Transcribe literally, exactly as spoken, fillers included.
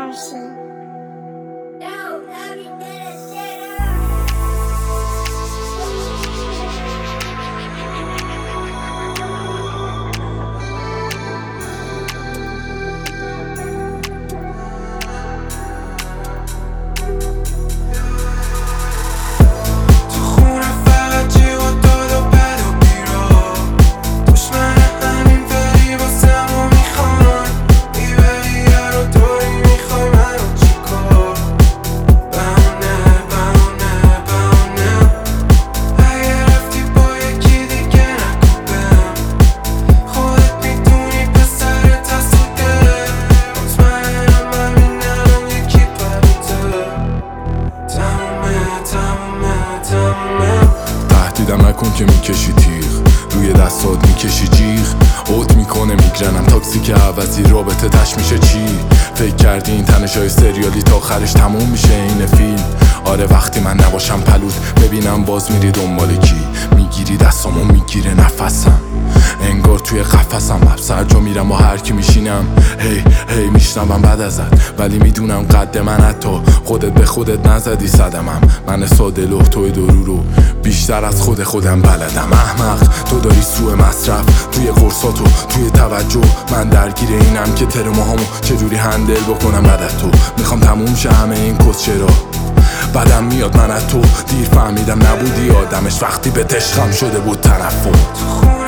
Darcy. تهدیدم نکن که میکشی تیغ، روی دستات میکشی جیغ. اوت میکنه میگرنم تاکسی که عوضی رابطه تش میشه چی؟ فکر کردی این تنشای سریالی تا آخرش تموم میشه این فیلم؟ آره وقتی من نباشم پلود ببینم باز میری دنبال کی. میگیری دستامو میگیره نفسم، انگار توی قفسم. لب هر جا میرم با هر کی میشینم هی هی میشنوم بعد ازت، ولی میدونم قد من حتی خودت به خودت نزدی صدمم. من ساده لوح توی درو رو بیشتر از خود خودم بلدم. احمق تو داری سوء مصرف توی قرصاتو توی توجه. من درگیر اینم که ترماهامو چجوری هندل بکنم بعد از تو. میخوام تموم شه همه این کس چرا بعدم میاد من از تو. دیر فهمیدم نبودی آدمش وقتی به عشقم شده بود تنفر.